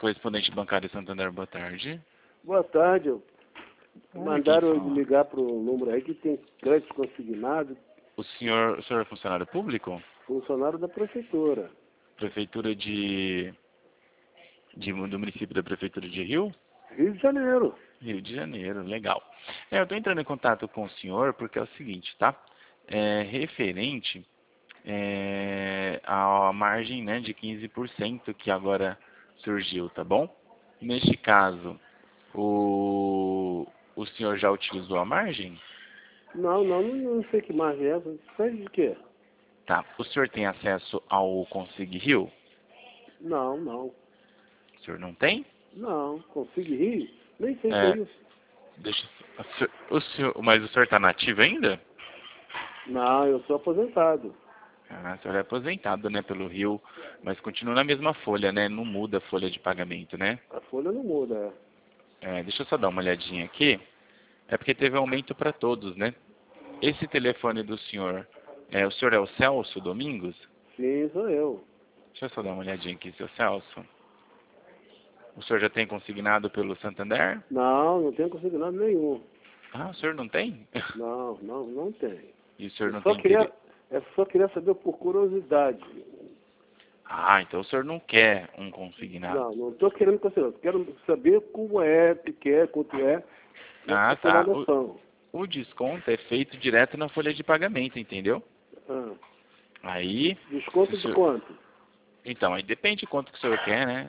Correspondente bancário Santander, boa tarde. Boa tarde. Mandaram eu quem fala? ligar para um número aí que tem crédito consignado, O senhor é funcionário público? funcionário da prefeitura. Prefeitura do município da Prefeitura de Rio? Rio de Janeiro. Rio de Janeiro, legal. Eu estou entrando em contato com o senhor porque é o seguinte, tá? Referente à margem, né, de 15% que agora surgiu, tá bom? Neste caso, o senhor já utilizou a margem? Não sei que margem é essa. Faz de quê? Tá. O senhor tem acesso ao Consig Rio? Não. O senhor não tem? Não, consigo rir? Nem sei o que é É, isso. deixa mas o senhor está nativo ainda? Não, eu sou aposentado. Ah, o senhor é aposentado, né, pelo Rio, mas continua na mesma folha, né? Não muda a folha de pagamento, né? A folha não muda. Deixa eu só dar uma olhadinha aqui. É porque teve aumento para todos, né? Esse telefone do senhor, o senhor é o Celso Domingos? Sim, sou eu. Deixa eu só dar uma olhadinha aqui, seu Celso. O senhor já tem consignado pelo Santander? Não tenho consignado nenhum. Ah, o senhor não tem? Não tem. E o senhor Eu não só tem interesse? queria saber por curiosidade. Ah, então o senhor não quer um consignado. Não estou querendo considerar. Quero saber como é, o que é, quanto é. Ah, Para ter uma tá. noção. O desconto é feito direto na folha de pagamento, entendeu? Ah, Aí, se desconto o de senhor... quanto? Então, aí depende de quanto que o senhor quer, né?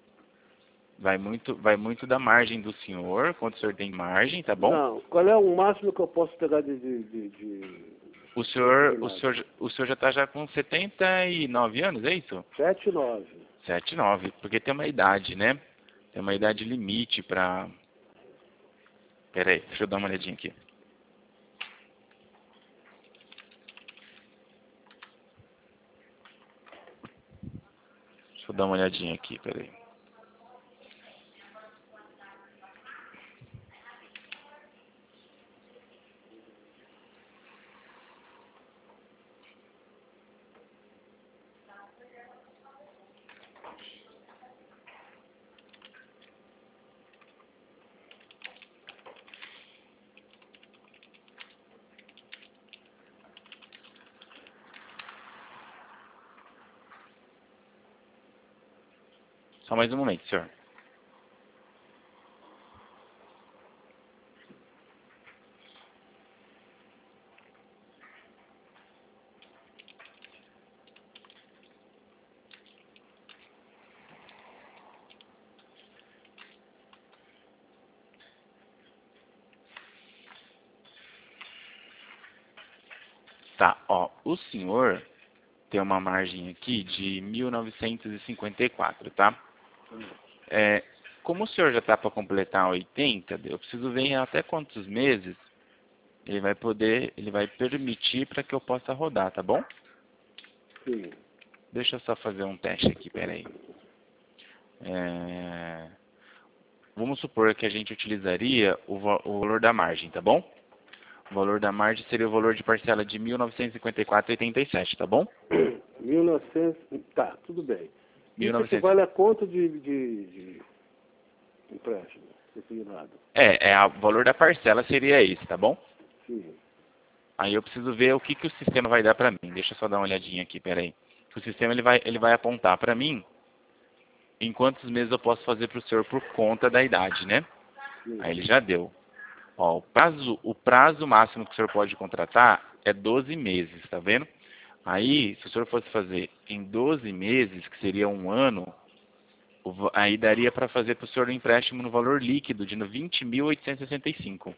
Vai muito da margem do senhor, quanto o senhor tem margem, tá bom? Não, qual é o máximo que eu posso pegar de consignado? O senhor já está já com 79 anos, é isso? 7,9. 79, porque tem uma idade, né? Tem uma idade limite para... Pera aí, deixa eu dar uma olhadinha aqui. Deixa eu dar uma olhadinha aqui, pera aí. Só mais um momento, senhor. Tá, ó, o senhor tem uma margem aqui de 1954, tá? Como o senhor já está para completar 80, eu preciso ver em até quantos meses ele vai permitir para que eu possa rodar, tá bom? Sim. Deixa eu só fazer um teste aqui, peraí. Vamos supor que a gente utilizaria o valor da margem, tá bom? O valor da margem seria o valor de parcela de 1954,87, tá bom? 1900. Tá, tudo bem. Isso 1900. equivale a quanto de empréstimo consignado? O valor da parcela seria esse, tá bom? Sim. Aí eu preciso ver o que o sistema vai dar para mim. Deixa eu só dar uma olhadinha aqui, peraí. O sistema ele vai apontar para mim em quantos meses eu posso fazer para o senhor por conta da idade, né? Sim. Aí ele já deu. Ó, o prazo máximo que o senhor pode contratar é 12 meses, tá vendo? Aí, se o senhor fosse fazer em 12 meses, que seria um ano, aí daria para fazer para o senhor um empréstimo no valor líquido de 20.865.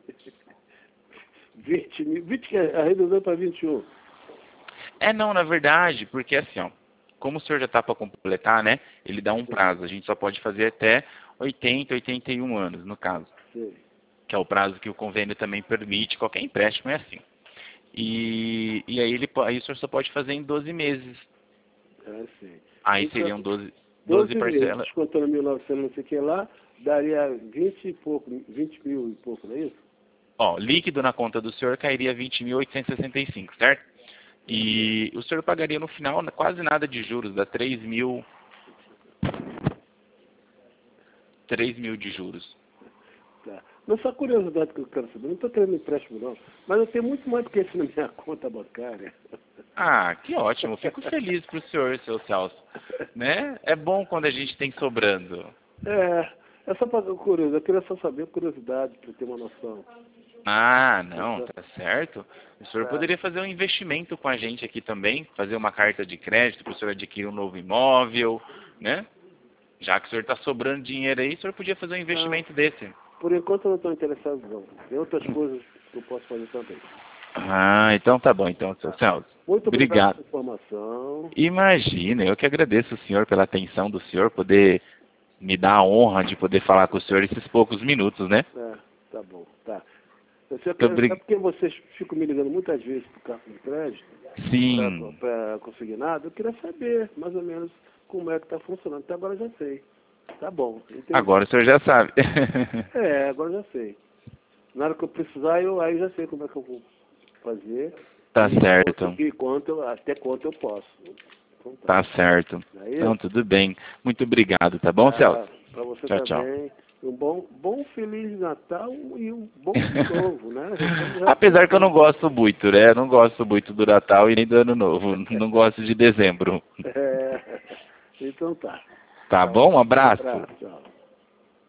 20 mil. 20 arredondando para 21. Não, na verdade, porque assim, ó, como o senhor já está para completar, né, ele dá um prazo, a gente só pode fazer até 80, 81 anos, no caso, Sim. que é o prazo que o convênio também permite, qualquer empréstimo é assim. E aí o senhor só pode fazer em 12 meses. Sim. Aí Então, seriam 12 12 meses, parcelas. descontando 1900 não sei o que lá, daria 20 e pouco, 20 mil e pouco, não é isso? Ó, líquido na conta do senhor cairia 20.865, certo? E o senhor pagaria no final quase nada de juros, dá 3.000. 3 mil de juros. Tá. Não, só curiosidade que eu quero saber, não estou querendo empréstimo não, mas eu tenho muito mais do que isso na minha conta bancária. Ah, que ótimo. Fico feliz pro senhor, seu Celso. Né? É bom quando a gente tem sobrando. É só para curiosidade, eu queria só saber curiosidade, para ter uma noção. Ah, não, tá certo. O senhor Tá. poderia fazer um investimento com a gente aqui também, fazer uma carta de crédito para o senhor adquirir um novo imóvel, né? Já que o senhor está sobrando dinheiro aí, o senhor podia fazer um investimento desse. Por enquanto eu não estou interessado não. Tem outras coisas que eu posso fazer também. Ah, então tá bom, então, seu Celso. Muito obrigado Obrigado. pela informação. Imagina, eu que agradeço o senhor pela atenção do senhor, poder me dar a honra de poder falar com o senhor esses poucos minutos, né? Tá bom, tá. Eu sei Muito é porque vocês ficam me ligando muitas vezes por cartão de crédito, Sim. para conseguir nada, eu queria saber mais ou menos como é que está funcionando. Até agora eu já sei. Tá bom, entendi. Agora o senhor já sabe. Agora eu já sei. Na hora que eu precisar, eu aí já sei como é que eu vou fazer. Tá certo. E até quanto eu posso. Então, Tá certo. Aí, Então, tudo bem. Muito obrigado, tá bom, Celso? para você Tchau, tchau. também. Um bom Feliz Natal e um bom Ano Novo, né? Apesar que eu não gosto muito, né? Eu não gosto muito do Natal e nem do Ano Novo. Não gosto de dezembro. Então tá. Tá bom? Um abraço. Tchau.